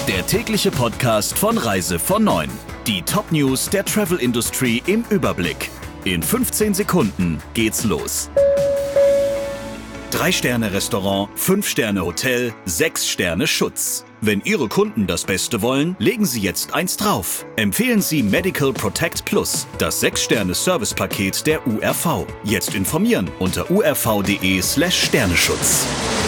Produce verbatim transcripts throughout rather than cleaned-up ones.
Der tägliche Podcast von Reise von neun. Die Top-News der Travel-Industrie im Überblick. In fünfzehn Sekunden geht's los. Drei-Sterne-Restaurant, Fünf-Sterne-Hotel, Sechs-Sterne-Schutz. Wenn Ihre Kunden das Beste wollen, legen Sie jetzt eins drauf. Empfehlen Sie Medical Protect Plus, das Sechs-Sterne-Service-Paket der U R V. Jetzt informieren unter u r v punkt d e slash Sterneschutz.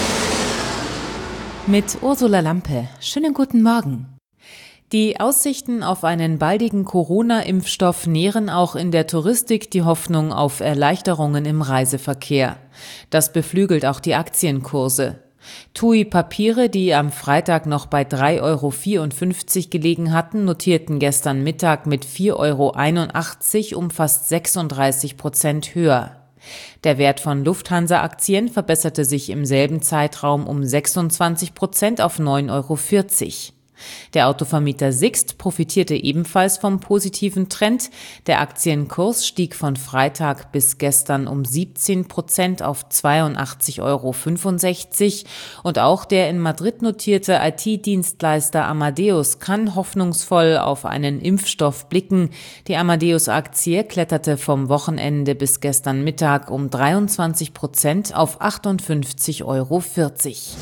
Mit Ursula Lampe. Schönen guten Morgen. Die Aussichten auf einen baldigen Corona-Impfstoff nähren auch in der Touristik die Hoffnung auf Erleichterungen im Reiseverkehr. Das beflügelt auch die Aktienkurse. T U I Papiere, die am Freitag noch bei drei Euro vierundfünfzig gelegen hatten, notierten gestern Mittag mit vier Euro einundachtzig um fast sechsunddreißig Prozent höher. Der Wert von Lufthansa-Aktien verbesserte sich im selben Zeitraum um sechsundzwanzig Prozent auf neun Euro vierzig. Der Autovermieter Sixt profitierte ebenfalls vom positiven Trend. Der Aktienkurs stieg von Freitag bis gestern um siebzehn Prozent auf zweiundachtzig Euro fünfundsechzig. Und auch der in Madrid notierte I T-Dienstleister Amadeus kann hoffnungsvoll auf einen Impfstoff blicken. Die Amadeus-Aktie kletterte vom Wochenende bis gestern Mittag um dreiundzwanzig Prozent auf achtundfünfzig Euro vierzig.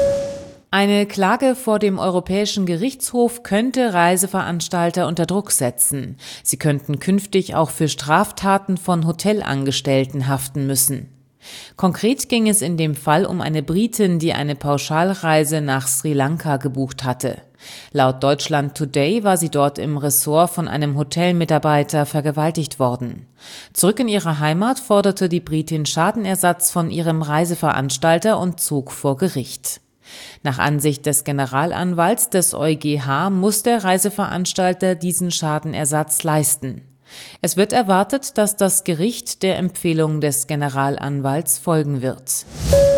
Eine Klage vor dem Europäischen Gerichtshof könnte Reiseveranstalter unter Druck setzen. Sie könnten künftig auch für Straftaten von Hotelangestellten haften müssen. Konkret ging es in dem Fall um eine Britin, die eine Pauschalreise nach Sri Lanka gebucht hatte. Laut Deutschland Today war sie dort im Ressort von einem Hotelmitarbeiter vergewaltigt worden. Zurück in ihre Heimat forderte die Britin Schadenersatz von ihrem Reiseveranstalter und zog vor Gericht. Nach Ansicht des Generalanwalts des EuGH muss der Reiseveranstalter diesen Schadenersatz leisten. Es wird erwartet, dass das Gericht der Empfehlung des Generalanwalts folgen wird.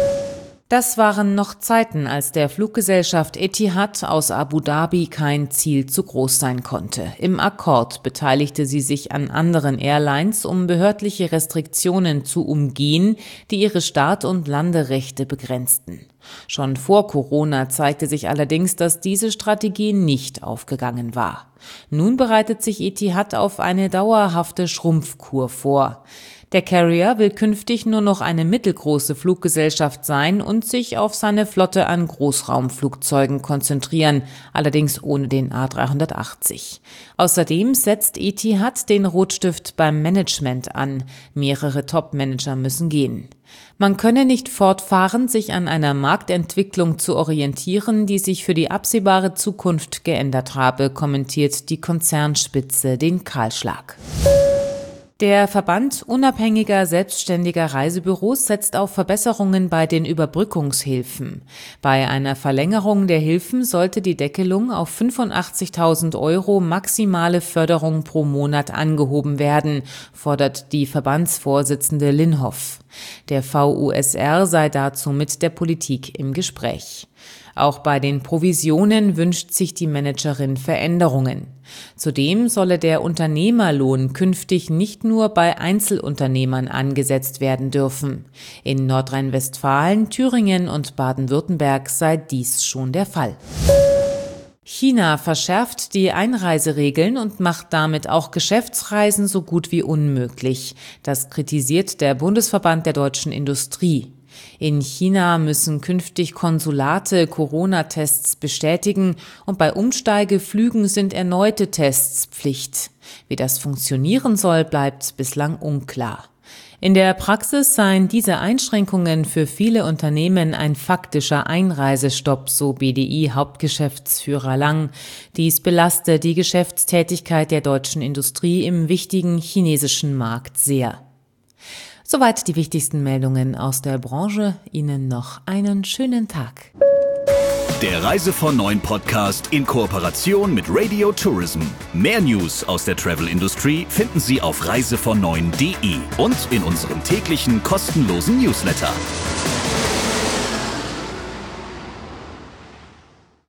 Das waren noch Zeiten, als der Fluggesellschaft Etihad aus Abu Dhabi kein Ziel zu groß sein konnte. Im Akkord beteiligte sie sich an anderen Airlines, um behördliche Restriktionen zu umgehen, die ihre Start- und Landerechte begrenzten. Schon vor Corona zeigte sich allerdings, dass diese Strategie nicht aufgegangen war. Nun bereitet sich Etihad auf eine dauerhafte Schrumpfkur vor. Der Carrier will künftig nur noch eine mittelgroße Fluggesellschaft sein und sich auf seine Flotte an Großraumflugzeugen konzentrieren, allerdings ohne den A dreihundertachtzig. Außerdem setzt Etihad den Rotstift beim Management an. Mehrere Top-Manager müssen gehen. Man könne nicht fortfahren, sich an einer Marktentwicklung zu orientieren, die sich für die absehbare Zukunft geändert habe, kommentiert die Konzernspitze den Kahlschlag. Der Verband unabhängiger selbstständiger Reisebüros setzt auf Verbesserungen bei den Überbrückungshilfen. Bei einer Verlängerung der Hilfen sollte die Deckelung auf fünfundachtzigtausend Euro maximale Förderung pro Monat angehoben werden, fordert die Verbandsvorsitzende Linhoff. Der V U S R sei dazu mit der Politik im Gespräch. Auch bei den Provisionen wünscht sich die Managerin Veränderungen. Zudem solle der Unternehmerlohn künftig nicht nur bei Einzelunternehmern angesetzt werden dürfen. In Nordrhein-Westfalen, Thüringen und Baden-Württemberg sei dies schon der Fall. China verschärft die Einreiseregeln und macht damit auch Geschäftsreisen so gut wie unmöglich. Das kritisiert der Bundesverband der deutschen Industrie. In China müssen künftig Konsulate Corona-Tests bestätigen und bei Umsteigeflügen sind erneute Tests Pflicht. Wie das funktionieren soll, bleibt bislang unklar. In der Praxis seien diese Einschränkungen für viele Unternehmen ein faktischer Einreisestopp, so B D I-Hauptgeschäftsführer Lang. Dies belaste die Geschäftstätigkeit der deutschen Industrie im wichtigen chinesischen Markt sehr. Soweit die wichtigsten Meldungen aus der Branche. Ihnen noch einen schönen Tag. Der Reise von neun Podcast in Kooperation mit Radio Tourism. Mehr News aus der Travel Industry finden Sie auf reise von neun punkt de und in unserem täglichen kostenlosen Newsletter.